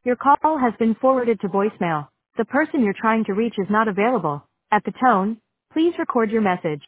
Your call has been forwarded to voicemail. The person you're trying to reach is not available. At the tone, please record your message.